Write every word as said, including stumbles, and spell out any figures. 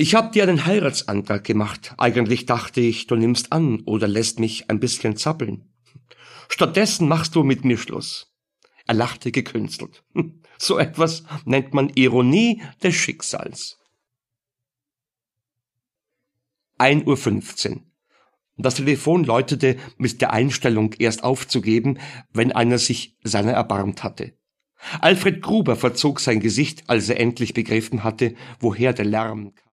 Ich hab dir einen Heiratsantrag gemacht. Eigentlich dachte ich, du nimmst an oder lässt mich ein bisschen zappeln. Stattdessen machst du mit mir Schluss. Er lachte gekünstelt. So etwas nennt man Ironie des Schicksals. ein Uhr fünfzehn. Das Telefon läutete mit der Einstellung, erst aufzugeben, wenn einer sich seiner erbarmt hatte. Alfred Gruber verzog sein Gesicht, als er endlich begriffen hatte, woher der Lärm kam.